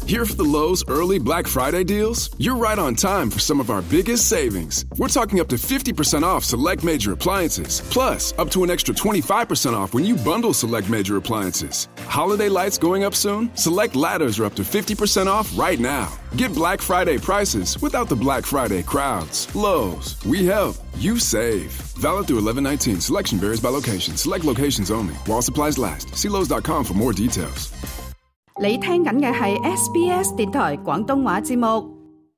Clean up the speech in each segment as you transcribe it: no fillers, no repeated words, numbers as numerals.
Here for the Lowe's early Black Friday deals? You're right on time for some of our biggest savings. We're talking up to 50% off select major appliances, plus up to an extra 25% off when you bundle select major appliances. Holiday lights going up soon? Select ladders are up to 50% off right now. Get Black Friday prices without the Black Friday crowds. Lowe's, we help, you save. Valid through 11/19. Selection varies by location. Select locations only. While supplies last. See Lowe's.com for more details. 你聽緊嘅係 SBS 電台廣東話節目。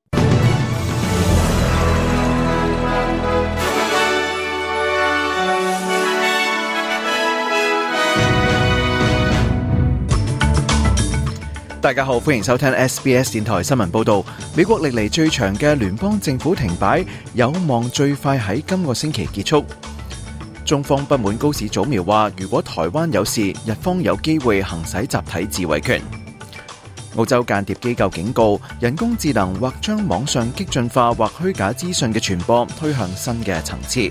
大家好，歡迎收聽 SBS 電台新聞報導。美國歷嚟最長嘅聯邦政府停擺有望最快喺今個星期結束。中方不滿高市早苗話，如果台灣有事，日方有機會行使集體自衛權。澳洲間諜機構警告，人工智能或將網上激進化或虛假資訊嘅傳播推向新嘅層次。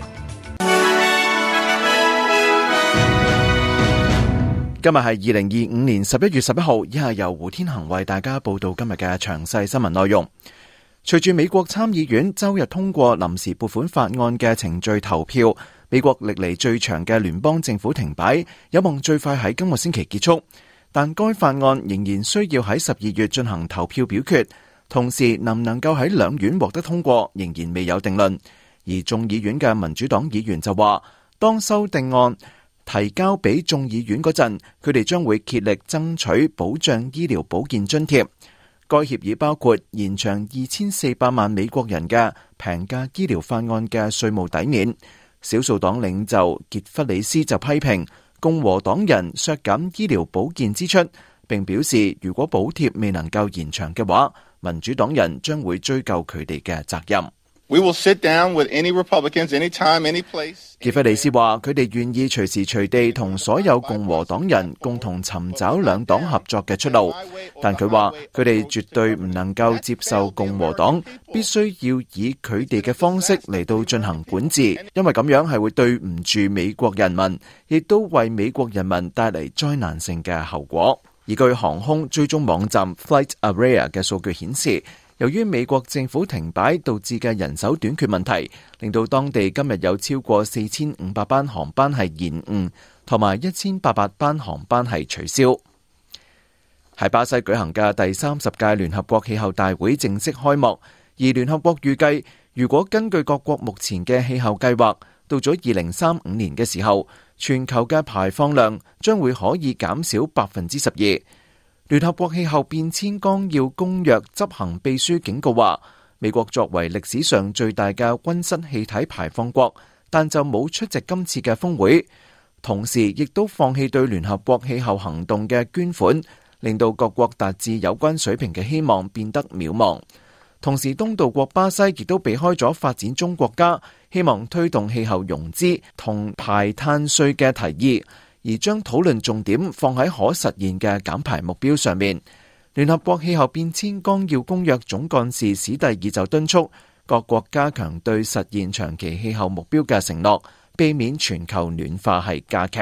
今日係2025年11月11號，以下由胡天恒為大家報道今日嘅詳細新聞內容。隨住美國參議院周日通過臨時撥款法案嘅程序投票，美國歷嚟最長嘅聯邦政府停擺有望最快喺今個星期結束，但該法案仍然需要喺12月進行投票表決，同時能唔能夠喺兩院獲得通過仍然未有定論。而眾議院嘅民主黨議員就話，當修訂案提交俾眾議院嗰陣，佢哋將會竭力爭取保障醫療保健津貼。該協議包括延長2400萬美國人嘅平價醫療法案嘅稅務抵免。少數黨領袖傑弗里斯就批評共和黨人削減醫療保健支出，並表示如果補貼未能夠延長嘅話，民主黨人將會追究佢哋嘅責任。 We will sit down with any Republicans, anytime, any place. 傑弗里斯話，佢哋願意隨時隨地同所有共和黨人共同尋找兩黨合作嘅出路，但佢話佢哋絕對唔能夠接受共和黨必須要以佢哋嘅方式嚟到進行管治，因為咁樣係會對唔住美國人民，亦都為美國人民帶嚟災難性嘅後果。而據航空追蹤網站 FlightAware 嘅數據顯示，由於美國政府停擺導致嘅人手短缺問題，令到當地今日有超過4500班航班係延誤，同埋1800班航班係取消。喺巴西舉行嘅第30屆聯合國氣候大會正式開幕，而聯合國預計，如果根據各國目前嘅氣候計劃，到咗2035年嘅時候，全球嘅排放量將會可以減少12%。聯合國氣候變遷綱要公約執行秘書警告話，美國作為歷史上最大嘅溫室氣體排放國，但就冇出席今次嘅峰會，同時亦都放棄對聯合國氣候行動嘅捐款，令到各國達至有關水平嘅希望變得渺茫。同時，東道國巴西亦都避開咗發展中國家希望推動氣候融資同排碳稅嘅提議，而將討論重點放喺可實現嘅減排目標上面。聯合國氣候變遷綱要公約總幹事史蒂爾就敦促各國加強對實現長期氣候目標嘅承諾，避免全球暖化係加劇。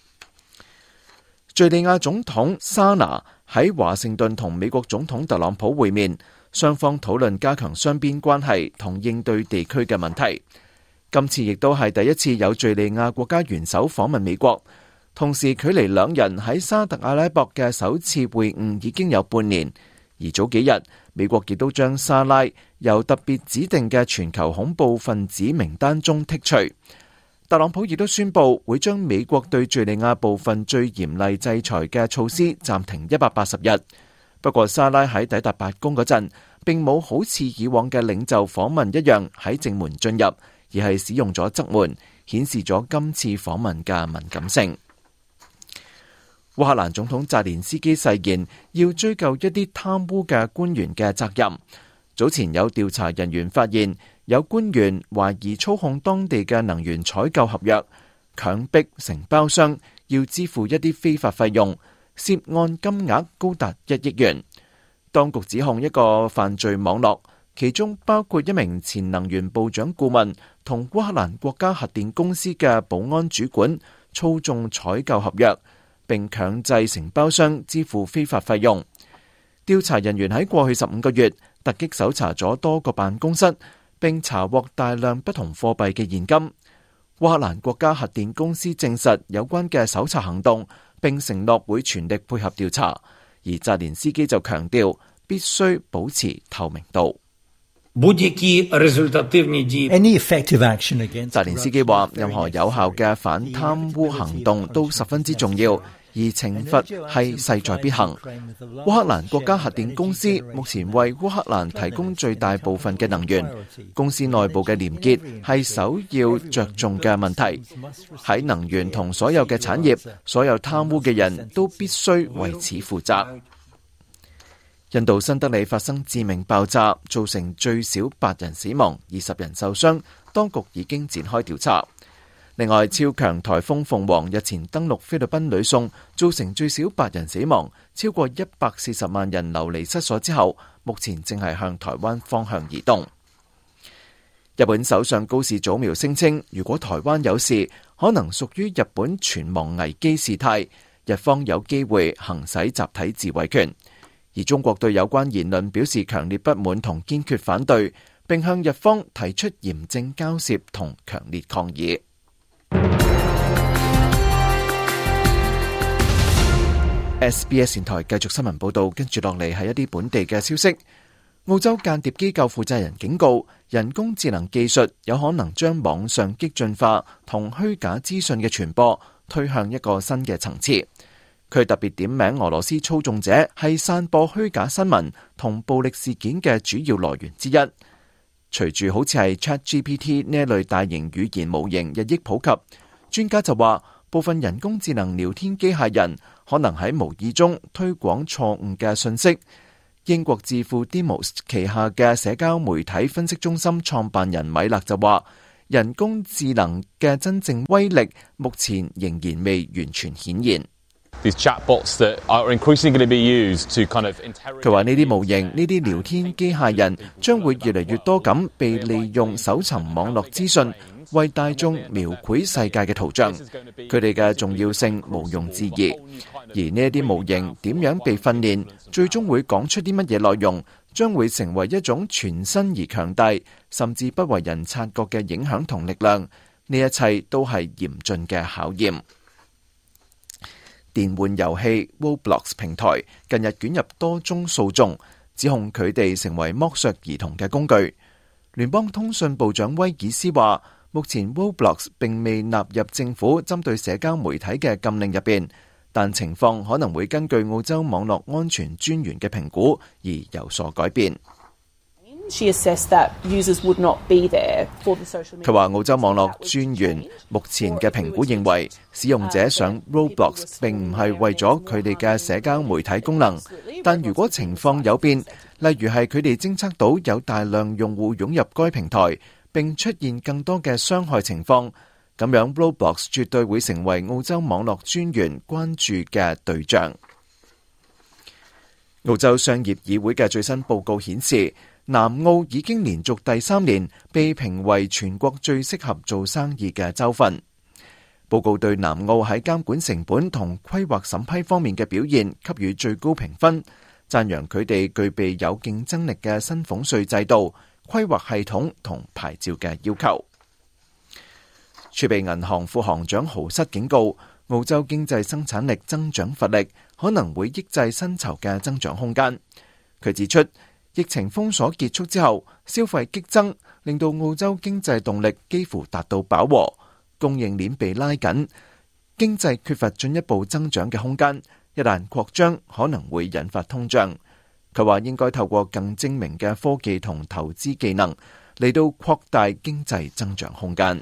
敘利亞總統沙拿喺華盛頓同美國總統特朗普會面，雙方討論加強雙邊關係同應對地區嘅問題。今次亦都係第一次有敘利亞國家元首訪問美國。同時，距離兩人喺沙特阿拉伯嘅首次會晤已經有半年，而早幾日美國亦都將沙拉由特別指定嘅全球恐怖分子名單中剔除。特朗普亦都宣布會將美國對敘利亞部分最嚴厲制裁嘅措施暫停180日。不過沙拉喺抵達白宮嗰陣，並冇好似以往嘅領袖訪問一樣喺正門進入，而係使用咗側門，顯示咗今次訪問嘅敏感性。烏克蘭總統澤連斯基誓言要追究一啲貪污嘅官員嘅責任。早前有調查人員發現，有官員懷疑操控當地嘅能源採購合約，強迫承包商要支付一啲非法費用，涉案金額高達1億元。當局指控一個犯罪網絡，其中包括一名前能源部長顧問同烏克蘭國家核電公司嘅保安主管操縱採購合約，並強制承包商支付非法費用。 調查人員喺過去15個月突擊搜查咗多個辦公室，並查獲大量不同貨幣嘅現金。烏克蘭國家核電公司證實有關嘅搜查行動，並承諾會全力配合調查。而澤連斯基就強調必須保持透明度。澤連斯基話：任何有效嘅反貪污行動都十分之重要。而懲罰係勢在必行。烏克蘭國家核電公司目前為烏克蘭提供最大部分嘅能源，公司內部嘅廉潔係首要着重嘅問題。喺能源同所有嘅產業，所有貪污嘅人都必須為此負責。印度新德里發生致命爆炸，造成最少8人死亡、20人受傷，當局已經展開調查。另外，超強颱風鳳凰日前登陸菲律賓呂宋，造成最少8人死亡，超過140萬人流離失所之後，目前正係向台灣方向移動。日本首相高市早苗聲稱，如果台灣有事，可能屬於日本存亡危機事態，日方有機會行使集體自衛權。而中國對有關言論表示強烈不滿同堅決反對，並向日方提出嚴正交涉同強烈抗議。SBS 電台繼續新聞報道，跟住落嚟係一啲本地嘅消息。澳洲間諜機構負責人警告，人工智能技術有可能將網上激進化同虛假資訊嘅傳播推向一個新嘅層次。佢特別點名俄羅斯操縱者係散播虛假新聞同暴力事件嘅主要來源之一。隨住好似係 ChatGPT 呢一類大型語言模型日益普及，專家就話部分人工智能聊天機械人可能喺無意中推廣錯誤嘅信息。英國智庫 Demos 旗下嘅社交媒體分析中心創辦人米勒就話，人工智能嘅真正威力目前仍然未完全顯現。佢話呢啲模型、呢啲聊天機械人將會越嚟越多咁被利用搜尋網絡資訊，為大眾描繪世界嘅圖像。佢哋嘅重要性毋庸置疑。而呢啲模型點樣被訓練，最終會講出啲乜嘢內容，將會成為一種全新而強大，甚至不為人察覺嘅影響同力量。呢一切都係嚴峻嘅考驗。電玩遊戲 Roblox 平台近日捲入多宗訴訟，指控佢哋成為剝削兒童嘅工具。聯邦通訊部長威爾斯話，目前 Roblox 並未納入政府針對社交媒體嘅禁令入邊，但情況可能會根據澳洲網絡安全專員嘅評估而有所改變。佢話澳洲網絡專員目前嘅評估認為，使用者上 Roblox 並唔係為咗佢哋嘅社交媒體功能，但如果情況有變，例如係佢哋偵測到有大量用戶湧入該平台，並出現更多嘅傷害情況，咁樣 Roblox 絕對會成為澳洲網絡專員關注嘅對象。澳洲商業議會嘅最新報告顯示，南澳已經連續第3年被評為全國最適合做生意嘅州份。報告對南澳喺監管成本同規劃審批方面嘅表現給予最高評分，讚揚佢哋具備有競爭力嘅薪俸稅制度、規劃系統同牌照嘅要求。儲備銀行副行長豪瑟警告，澳洲經濟生產力增長乏力，可能會抑制薪酬嘅增長空間。佢指出，疫情封鎖結束之後，消費激增，令到澳洲經濟動力幾乎達到飽和，供應鏈被拉緊，經濟缺乏進一步增長嘅空間。一旦擴張，可能會引發通脹。佢話應該透過更精明嘅科技同投資技能嚟到擴大經濟增長空間。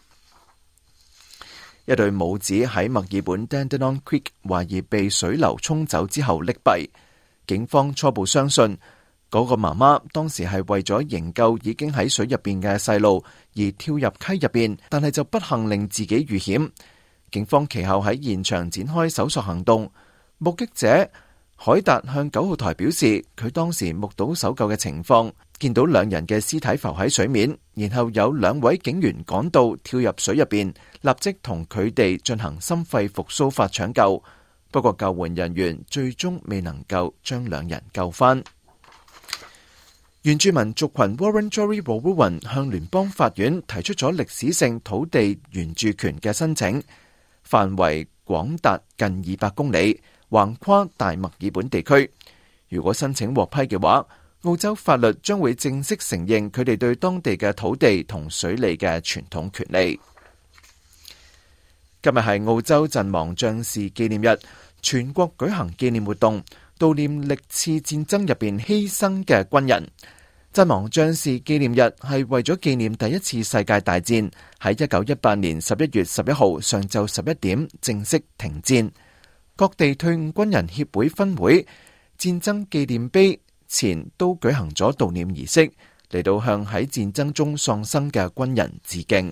一對母子喺墨爾本 Dandenong Creek 懷疑被水流沖走之後溺斃，警方初步相信嗰個媽媽當時係為咗營救已經喺水入邊嘅細路而跳入溪入邊，但係就不幸令自己遇險。警方其後喺現場展開搜索行動。目擊者海達向9號台表示，佢當時目睹搜救嘅情況，見到2人嘅屍體浮喺水面，然後有2位警員趕到跳入水入邊，立即同佢哋進行心肺復甦法搶救。 不過救援人員最終未能夠將兩人救返。原住民族群 Wurundjeri Woi-wurrung 向聯邦法院提出咗歷史性土地原住權嘅申請，範圍廣達近200公里，橫跨大墨爾本地區。如果申請獲批嘅話，澳洲法律將會正式承認佢哋對當地嘅土地同水利嘅傳統權利。今日係澳洲陣亡將士紀念日，全國舉行紀念活動，悼念歷次戰爭入邊犧牲嘅軍人。陣亡將士紀念日係為咗紀念第一次世界大戰喺1918年11月11號上晝11點正式停戰。各地退伍軍人協會分會戰爭紀念碑前都舉行咗悼念儀式，嚟到向喺戰爭中喪生嘅軍人致敬。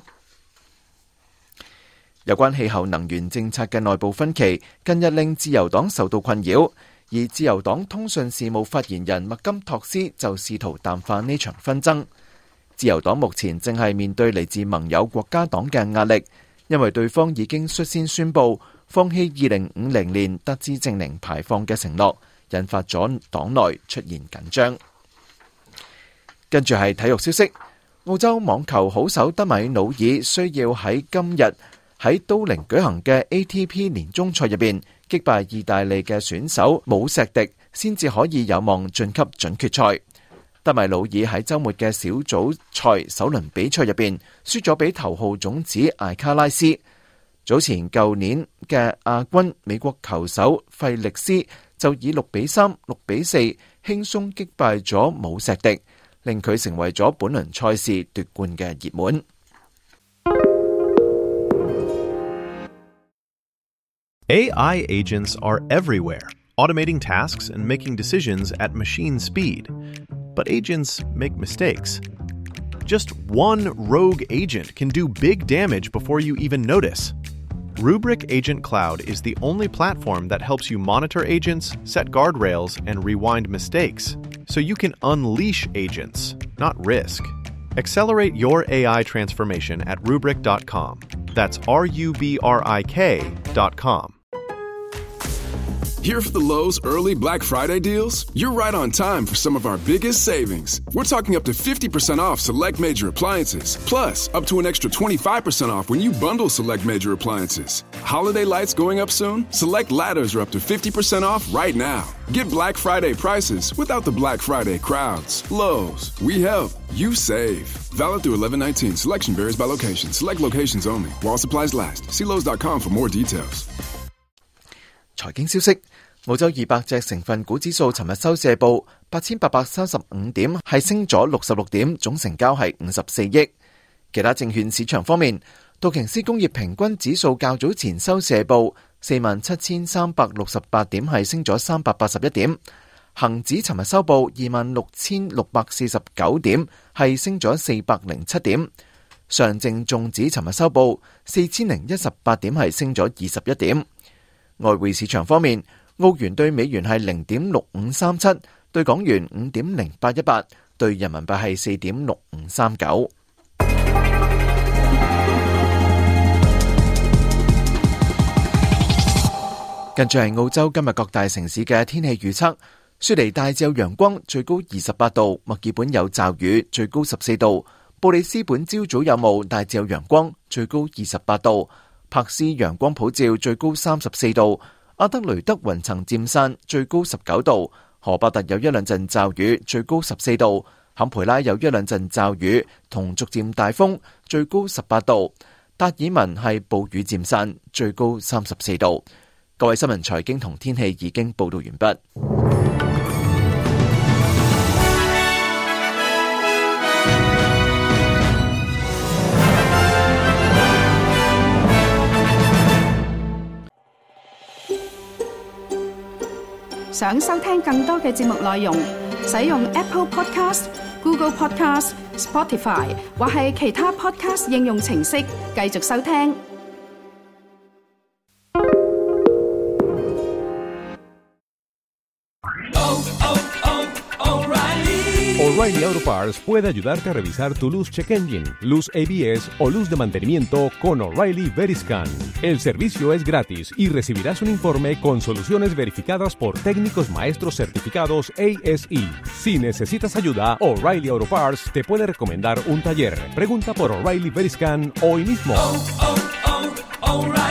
有關氣候能源政策嘅內部分歧，近日令自由黨受到困擾，而自由黨通訊事務發言人麥金托斯就試圖淡化呢場紛爭。自由黨目前正係面對嚟自盟友國家黨嘅壓力，因為對方已經率先宣布放棄2050年達至淨零排放嘅承諾，引發咗黨內出現緊張。跟住係體育消息，澳洲網球好手德米努爾需要喺今日喺都靈舉行嘅 ATP 年終賽入邊擊敗意大利嘅選手姆錫迪，先至可以有望晉級準決賽。德米努爾喺週末嘅小組賽首輪比賽入邊輸咗俾頭號種子艾卡拉斯。早前舊年嘅亞軍美國球手費力斯就以6-3、6-4輕鬆擊敗咗姆錫迪，令佢成為咗本輪賽事奪冠嘅熱門。 AI agents are everywhere, automating tasks and making decisions at machine speed. But agents make mistakes. Just one rogue agent can do big damage before you even notice. Rubrik Agent Cloud is the only platform that helps you monitor agents, set guardrails, and rewind mistakes, so you can unleash agents, not risk. Accelerate your AI transformation at Rubrik.com. That's RUBRIK.com. Here for the Lowe's early Black Friday deals? You're right on time for some of our biggest savings. We're talking up to 50% off select major appliances, plus up to an extra 25% off when you bundle select major appliances. Holiday lights going up soon? Select ladders are up to 50% off right now. Get Black Friday prices without the Black Friday crowds. Lowe's, we help, you save. Valid through 11/19. Selection varies by location. Select locations only. While supplies last. See Lowe's.com for more details. 財經消息，澳洲200隻成分股指數尋日收市報8835點，係升咗66點，總成交係54億。其他證券市場方面，道瓊斯工業平均指數較早前收市報47368點，係升咗381點。恒指尋日收報26649點，係升咗407點。上證綜指尋日收報4018點，係升咗21點。外匯市場方面，澳元對美元係0.6537，對港元5.0818，對人民幣係4.6539。跟住係澳洲今日各大城市嘅天氣預測：雪梨大致有陽光，最高28度；墨爾本有驟雨，最高14度；布里斯本朝早有霧，大致有陽光，最高28度。柏斯陽光普照，最高34度；阿德雷德雲層漸散，最高19度；荷伯特有一兩陣驟雨，最高14度；坎培拉有一兩陣驟雨同逐漸大風，最高18度；達爾文係暴雨漸散，最高34度。各位新聞財經同天氣已經報道完畢。 想收聽更多嘅節目內容，使用 Apple Podcast、Google Podcast、Spotify 或係其他 Podcast 應用程式繼續收聽。 O'Reilly O'Reilly Auto Parts puede ayudarte a revisar tu luz check engine, luz ABS o luz de mantenimiento con O'Reilly Veriscan. El servicio es gratis y recibirás un informe con soluciones verificadas por técnicos maestros certificados ASE. Si necesitas ayuda, O'Reilly Auto Parts te puede recomendar un taller. Pregunta por O'Reilly Veriscan hoy mismo. O'Reilly.